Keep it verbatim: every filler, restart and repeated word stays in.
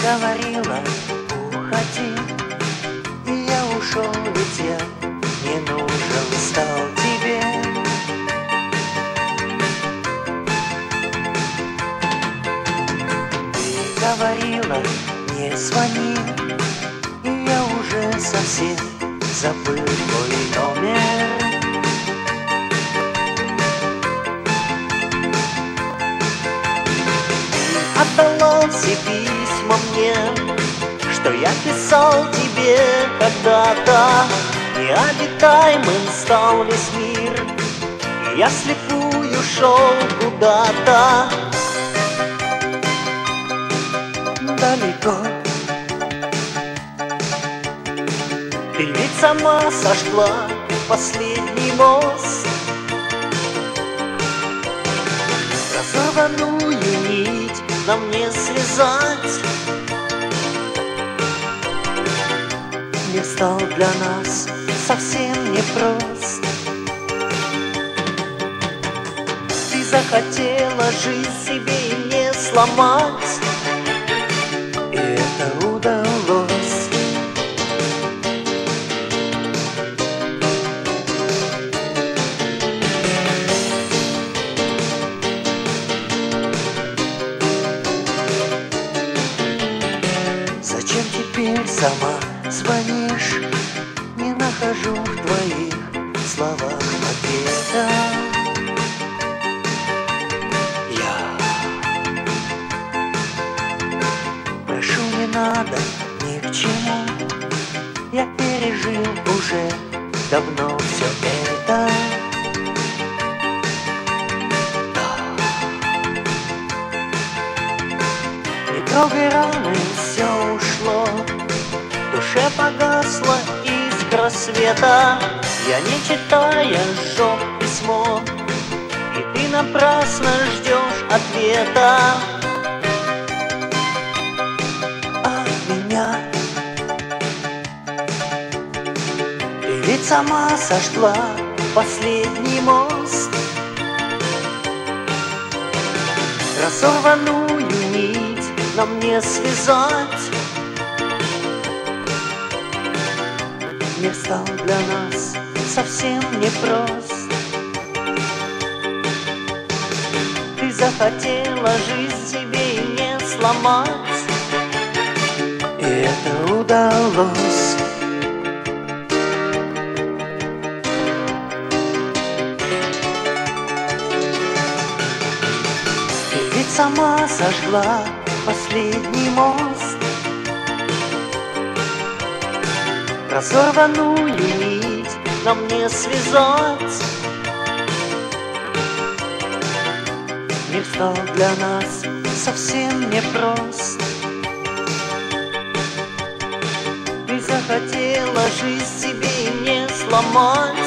говорила, уходи, и я ушел, ведь я не нужен стал тебе. Ты говорила, не звони, и я уже совсем забыл твой номер. Отдала все письма мне, что я писал тебе когда-то. Необитаемым стал весь мир, и я слепую шел куда-то далеко. Ты ведь сама сожгла последний мост, разорванную нить нам не связать. Мир стал для нас совсем непрост. Ты захотела жизнь себе и не сломать, и это удалось. Зачем теперь сама звонишь? Не нахожу в твоих словах ответа. Я прошу, не надо ни к чему, я пережил уже давно все это. Не трогай раны, все ушло, в душе погасла искра света. Я, не читая, сжег письмо, и ты напрасно ждешь ответа от меня. Ты ведь сама сожгла последний мост, разорванную нить нам не связать. Мир стал для нас совсем непрост. Ты захотела жизнь себе и не сломать, и это удалось. Ты ведь сама сожгла последний мост, разорванную нить нам не связать. Мир стал для нас совсем непрост. Ты захотела жизнь себе и не сломать,